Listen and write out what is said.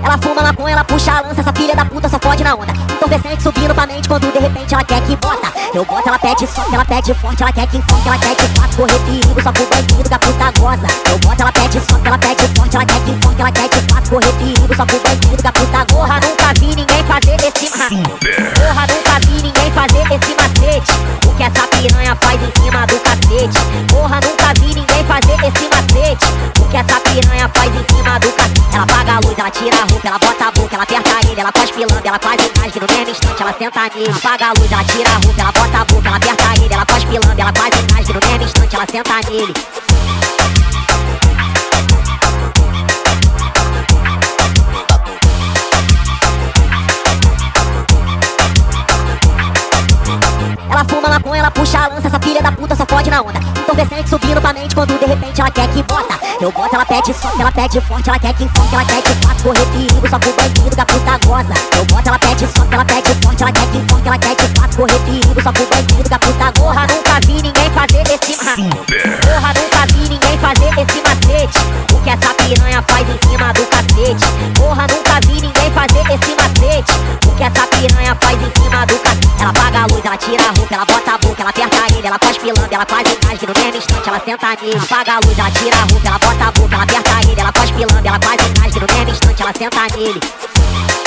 Ela fuma maconha, ela puxa a lança, essa filha da puta só fode na onda. Entorpecente subindo pra mente quando de repente ela quer que bota. Eu boto, ela pede soque, ela pede forte, ela quer que enfoque, ela quer que faça correr perigo, só pro bandido que a puta goza. Eu boto, ela pede soque, ela pede forte, ela quer que enfoque, ela quer que faça correr perigo, só pro bandido que a puta goza. Porra, nunca vi ninguém fazer esse Porra, nunca vi ninguém fazer esse macete. O que essa piranha faz em cima do cacete. Porra, nunca vi ninguém fazer esse macete. O que essa piranha faz em cima do cacete. Ela apaga a luz, ela tira a roupa, ela bota a boca, ela aperta ele, ela cospe lambe, ela quase rasga no mesmo instante, ela senta nele. Ela apaga a luz, ela tira a roupa, ela bota a boca, ela aperta ele, ela cospe lambe, ela quase rasga no mesmo instante, ela senta nele. Ela fuma maconha, ela puxa a lança, essa filha da puta só fode na onda. Entorpecente subindo pra mente quando de repente ela quer que bota. Eu boto, ela pede soque, ela pede forte, ela quer que enfoque, ela quer que faça correr perigo, só pro bandido que a puta goza. Eu boto, ela pede soque, ela pede forte, ela quer que enfoque, ela quer que faça correr perigo, só pro bandido que a puta goza. Porra, nunca vi ninguém fazer esse Porra, nunca vi ninguém fazer esse macete. O que essa piranha faz em cima do cacete. Porra, nunca vi ninguém fazer esse macete. O que essa piranha faz em cima do cacete. Ela apaga a luz, ela tira a roupa, ela bota a boca, ela aperta ele, ela cospe lambe, ela quase rasga no mesmo instante, ela senta nele. Ela apaga a luz, ela tira a roupa, ela bota a boca, ela aperta ele, ela cospe lambe, ela quase rasga no mesmo instante, ela senta nele.